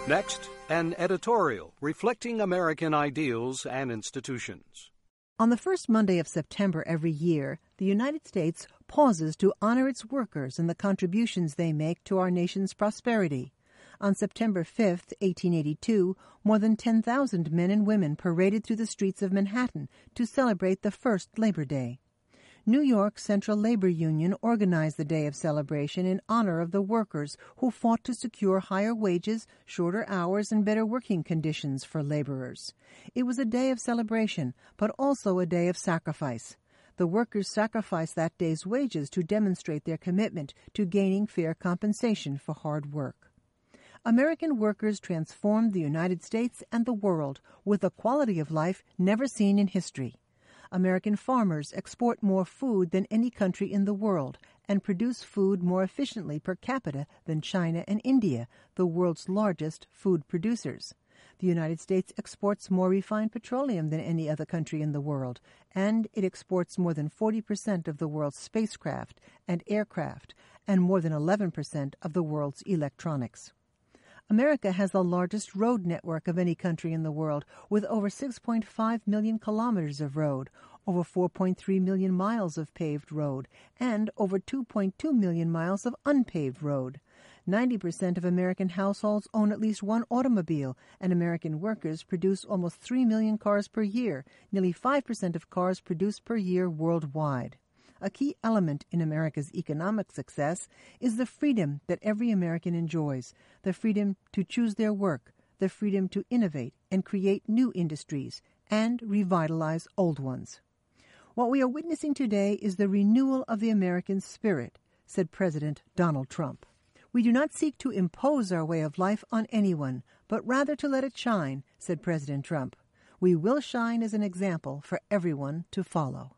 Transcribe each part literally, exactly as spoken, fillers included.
Next, an editorial reflecting American ideals and institutions. On the first Monday of September every year, the United States pauses to honor its workers and the contributions they make to our nation's prosperity. On September fifth, eighteen eighty-two, more than ten thousand men and women paraded through the streets of Manhattan to celebrate the first Labor Day. New York Central Labor Union organized the day of celebration in honor of the workers who fought to secure higher wages, shorter hours, and better working conditions for laborers. It was a day of celebration, but also a day of sacrifice. The workers sacrificed that day's wages to demonstrate their commitment to gaining fair compensation for hard work. American workers transformed the United States and the world with a quality of life never seen in history. American farmers export more food than any country in the world and produce food more efficiently per capita than China and India, the world's largest food producers. The United States exports more refined petroleum than any other country in the world, and it exports more than forty percent of the world's spacecraft and aircraft and more than eleven percent of the world's electronics. America has the largest road network of any country in the world, with over six point five million kilometers of road, over four point three million miles of paved road, and over two point two million miles of unpaved road. ninety percent of American households own at least one automobile, and American workers produce almost three million cars per year, nearly five percent of cars produced per year worldwide. A key element in America's economic success is the freedom that every American enjoys, the freedom to choose their work, the freedom to innovate and create new industries, and revitalize old ones. What we are witnessing today is the renewal of the American spirit, said President Donald Trump. We do not seek to impose our way of life on anyone, but rather to let it shine, said President Trump. We will shine as an example for everyone to follow.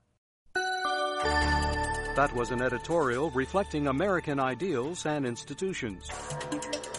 That was an editorial reflecting American ideals and institutions.